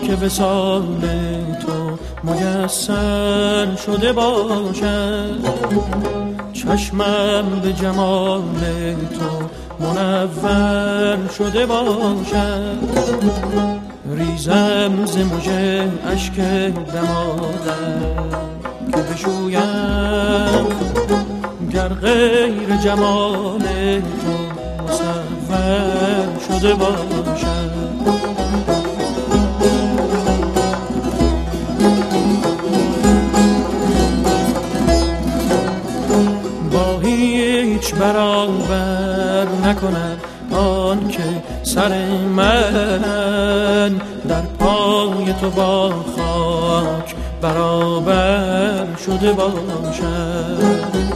که وصال تو میسر شده باشد، چشمم به جمال تو منور شده باشد، ریزم ز مژه اشک دمادم که بشویم، گر غیر جمال تو مصور شده باشد. با هیچ برابر نکند آن که سر من در پای تو با خاک برابر شده باشد.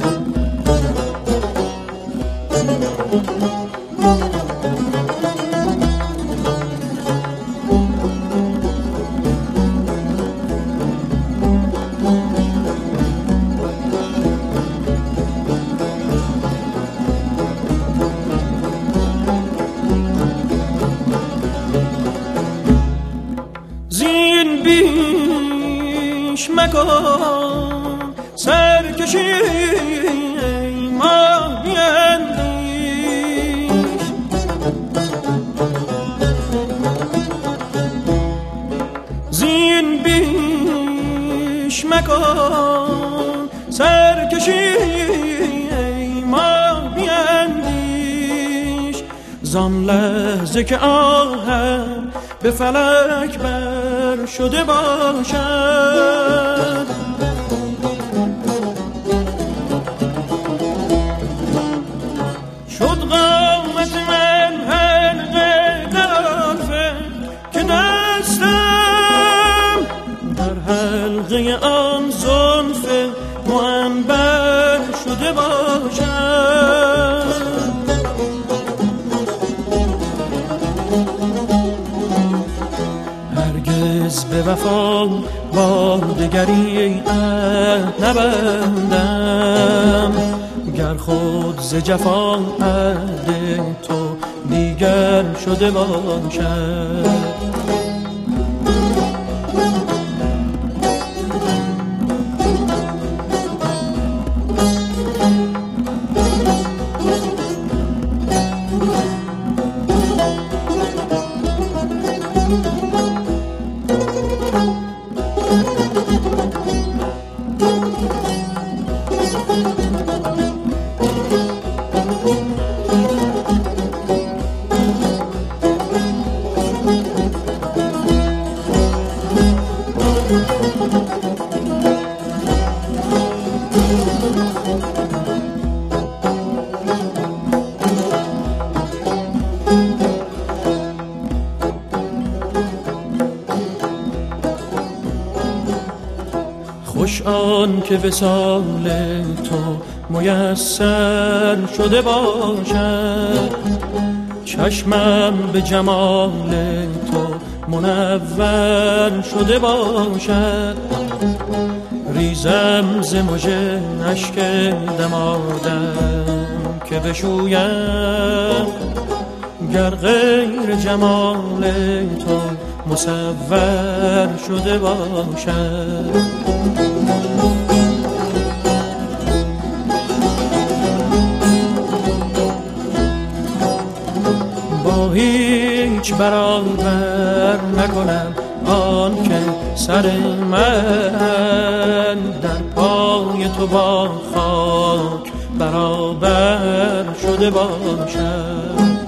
زین بیش مکن سرکشی ما بیندیش، زین بیش مکن سرکشی ما بیندیش، زان لحظه که آهم به فلک بر شده باشد، شد قامت من حلقه در آلفه که دستم در حلقه آن زلف معنبر شده باشد. هرگز به وفا با دگری عهد نبندم، گر خود ز جفا عهد تو دیگر شده باشد. خوش آن که وصال تو میسر شده باشد، چشمم به جمال تو منور شده باشد، ریزم ز مژه اشک دمادم که بشویم، گر غیر جمال تو مصور شده باشد. با هیچ برابر نکنم آن که سر من در پای تو با خاک برابر شده باشد.